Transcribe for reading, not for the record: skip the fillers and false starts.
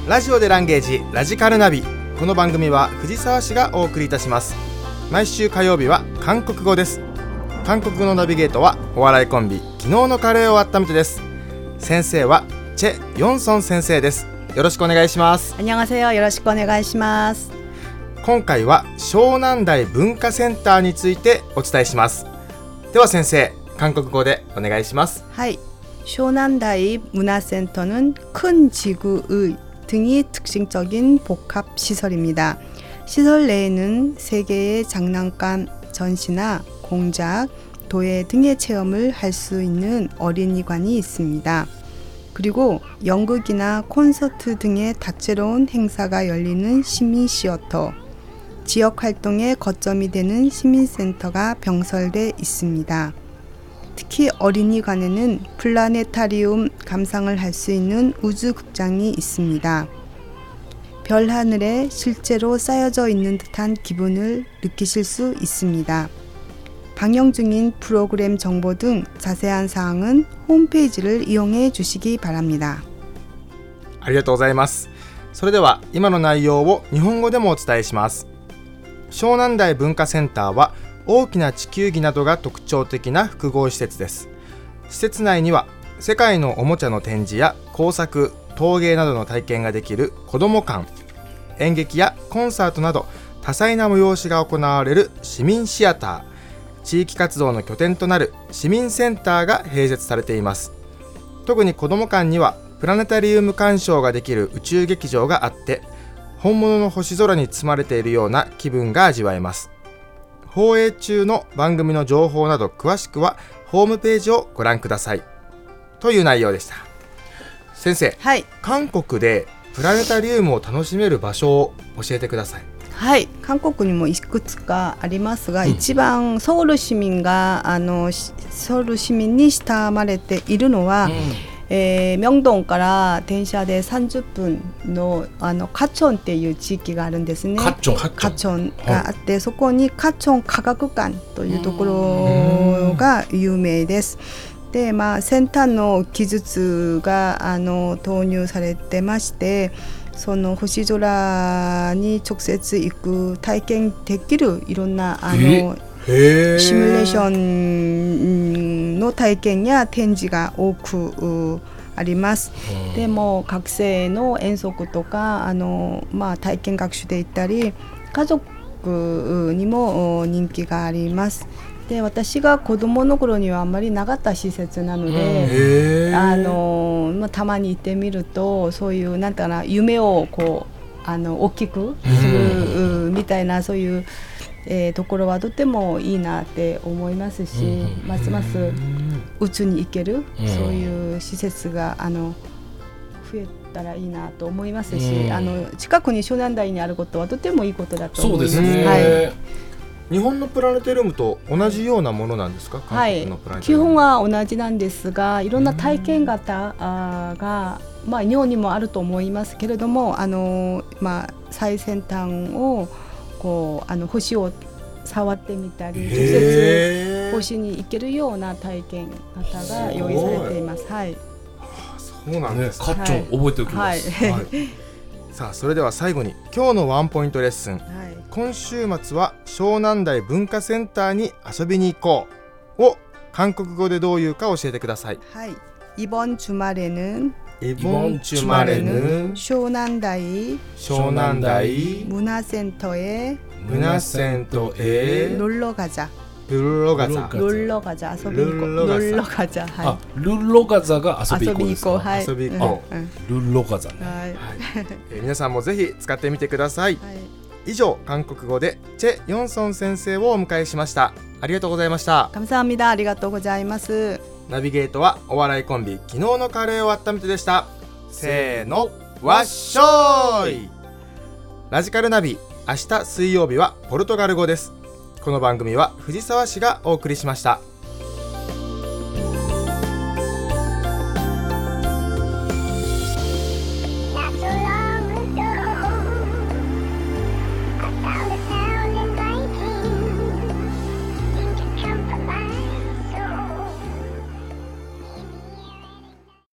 ラジオでランゲージラジカルナビ。この番組は藤沢市がお送りいたします。毎週火曜日は韓国語です。韓国語のナビゲートはお笑いコンビ昨日のカレーを温めてです。先生はチェ・ヨンソン先生です。よろしくお願いします。 안녕하세요。よろしくお願いします。 今回は湘南台文化センターについてお伝えします。では先生、韓国語でお願いします。 はい。쇼난다이 문화센터는 큰 지구의 등이 특징적인 복합시설입니다. 시설 내에는 세계의 장난감 전시나 공작, 도예 등의 체험을 할 수 있는 어린이관이 있습니다. 그리고 연극이나 콘서트 등의 다채로운 행사가 열리는 시민시어터, 지역활동의 거점이 되는 시민센터가 병설돼 있습니다. 특히 어린이관에는 플라네타리움 감상을 할 수 있는 우주극장이 있습니다. 별하늘에 실제로 쌓여져 있는 듯한 기분을 느끼실 수 있습니다. 방영 중인 프로그램 정보 등 자세한 사항은 홈페이지를 이용해 주시기 바랍니다. ありがとうございます。それでは今の内容を日本語でもお伝えします。湘南台文化センターは大きな地球儀などが特徴的な複合施設です。施設内には世界のおもちゃの展示や工作、陶芸などの体験ができる子ども館、演劇やコンサートなど多彩な催しが行われる市民シアター、地域活動の拠点となる市民センターが併設されています。特に子ども館にはプラネタリウム鑑賞ができる宇宙劇場があって、本物の星空に包まれているような気分が味わえます。放映中の番組の情報など詳しくはホームページをご覧くださいという内容でした。先生、 はい、 韓国でプラネタリウムを楽しめる場所を教えてください。 はい、韓国にもいくつかありますが、一番ソウル市民がソウル市民に親まれているのは、명동から電車で30分のカチョンっていう地域があるんですね。カチョンがあって、そこにカチョン科学館というところが有名です。で、先端の技術が投入されてまして、その星空に直接行く体験できるいろんなシミュレーションの体験や展示が多くあります。でも学生の遠足とか体験学習で行ったり、家族にも人気があります。で、私が子どもの頃にはあんまりなかった施設なので、たまに行ってみると、そういうなんていうかな、夢をこう大きくするみたいな、そういうところはとてもいいなって思いますし、ますます宇宙に行ける、そういう施設が増えたらいいなと思いますし、近くに湘南台にあることはとてもいいことだと思います。そうですね。はい、 日本のプラネタリウムと同じようなものなんですか？韓国のプラネタリウム。 基本は同じなんですが、いろんな体験型が日本にもあると思いますけれども、最先端をこう星を触ってみたり、直接星に行けるような体験型が用意されています。はい。 そうなんですね。 カッチョン覚えておきます。 はい。さあ、それでは最後に今日のワンポイントレッスン。今週末は湘南台文化センターに遊びに行こうを韓国語でどういうか教えてください。 はい。이번 주말에는 쇼난다이 문화센터에 놀러 가자. 놀러 가자.遊び行こう。 が遊び行こうですか？ はい、 遊び行こう。 ルッロガザね。 はい。 皆さんもぜひ使ってみてください。以上、韓国語でチェ・ヨンソン先生をお迎えしました。ありがとうございました。 감사합니다。ありがとうございます。 ナビゲートはお笑いコンビ昨日のカレーを温めてでした。せーの、わっしょーい。ラジカルナビ、明日水曜日はポルトガル語です。この番組は藤沢市がお送りしました。